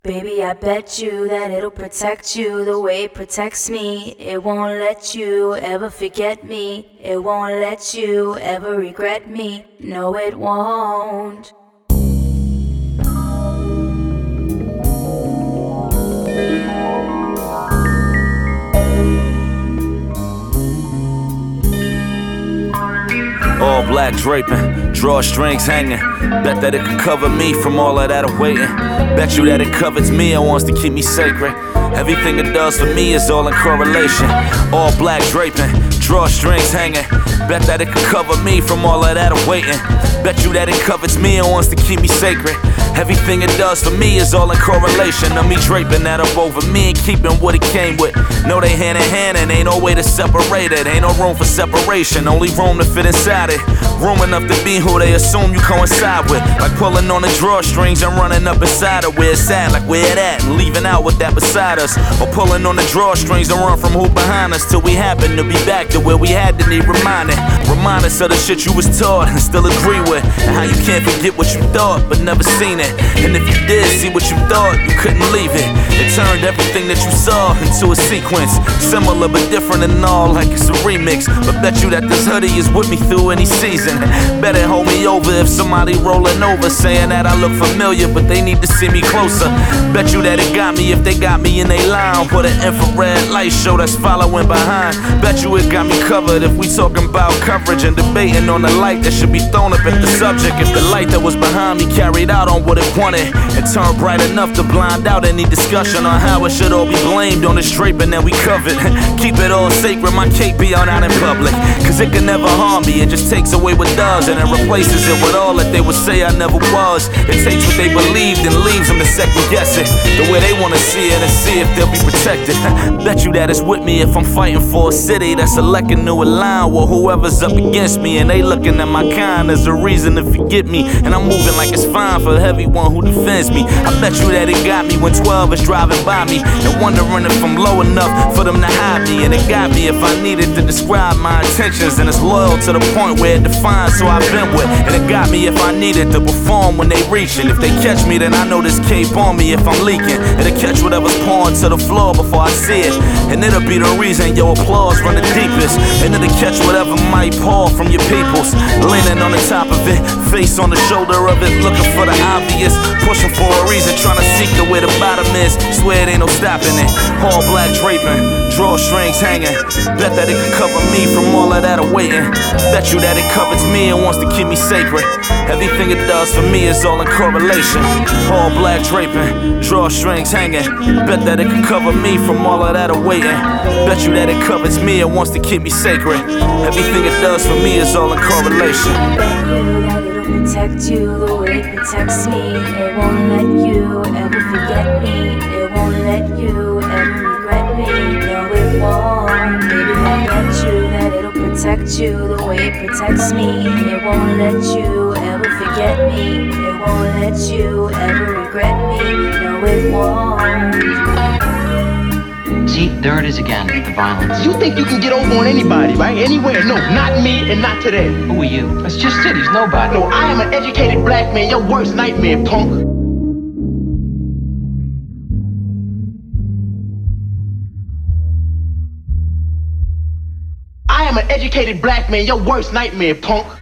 Baby, I bet you that it'll protect you the way it protects me. It won't let you ever forget me. It won't let you ever regret me. No, it won't. All black draping, drawstrings hanging. Bet that it could cover me from all of that awaiting. Bet you that it covers me and wants to keep me sacred. Everything it does for me is all in correlation. All black draping, drawstrings hanging. Bet that it could cover me from all of that awaiting. Bet you that it covers me and wants to keep me sacred. Everything it does for me is all in correlation of me draping that up over me and keeping what it came with. Know they hand in hand and ain't no way to separate it. Ain't no room for separation, only room to fit inside it. Room enough to be who they assume you coincide with. Like pulling on the drawstrings and running up inside of where it's at, like where it at, and leaving out with that beside us. Or pulling on the drawstrings and run from who behind us till we happen to be back to where we had to need reminding. Remind us of the shit you was taught and still agree with, and how you can't forget what you thought but never seen it. And if you did see what you thought, you couldn't leave it. It turned everything that you saw into a sequence, similar but different and all, like it's a remix. But bet you that this hoodie is with me through any season. Better hold me over if somebody rolling over, saying that I look familiar but they need to see me closer. Bet you that it got me if they got me in they line. Put an infrared light show that's following behind. Bet you it got me covered if we talking about coverage and debating on the light that should be thrown up at the subject. If the light that was behind me carried out on what it wanted and turned bright enough to blind out any discussion on how it should all be blamed on this draping that we covered. Keep it all sacred, my cape be out in public, cause it can never harm me. It just takes away what does and it replaces it with all that they would say I never was. It takes what they believed and leaves them to second guess it the way they wanna see it and see if they'll be protected. Bet you that it's with me if I'm fighting for a city that's electing to align with whoever's up against me, and they looking at my kind as a reason to forget me. And I'm moving like it's fine for everyone who defends me. I bet you that it got me when 12 is driving by me and wondering if I'm low enough for them to hide me. And it got me if I needed to describe my intentions, and it's loyal to the point where it defines who I've been with. And it got me if I needed to perform when they reach it. If they catch me, then I know this cape on me if I'm leaking. It'll catch whatever's pouring to the floor before I see it, and it'll be the reason your applause run the deepest. And it'll catch whatever might pour from your peoples, leaning on the top of it, face on the shoulder of it, looking for the obvious, pushing for a reason, trying to seek the where the bottom is. Swear it ain't no stopping it. All black draping, drawstrings hanging. Bet that it can cover me from all of that awaiting. Bet you that it covers me and wants to keep me sacred. Everything it does for me is all in correlation. All black draping, drawstrings hanging. Bet that it can cover me from all of that awaiting. Bet you that it covers me and wants to keep me sacred. Everything it does for me is all in correlation. Bet you that it'll protect you the way it protects me. It won't let you ever forget me. It won't let you ever regret me. No, it won't. Baby, I bet you that it'll protect you the way it protects me. It won't let you ever forget me. It won't let you ever regret me. No, it won't. See, there it is again, the violence. You think you can get over on anybody, right? Anywhere? No, not me and not today. Who are you? That's just it, he's nobody. No, I am an educated black man, your worst nightmare, punk. I am an educated black man, your worst nightmare, punk.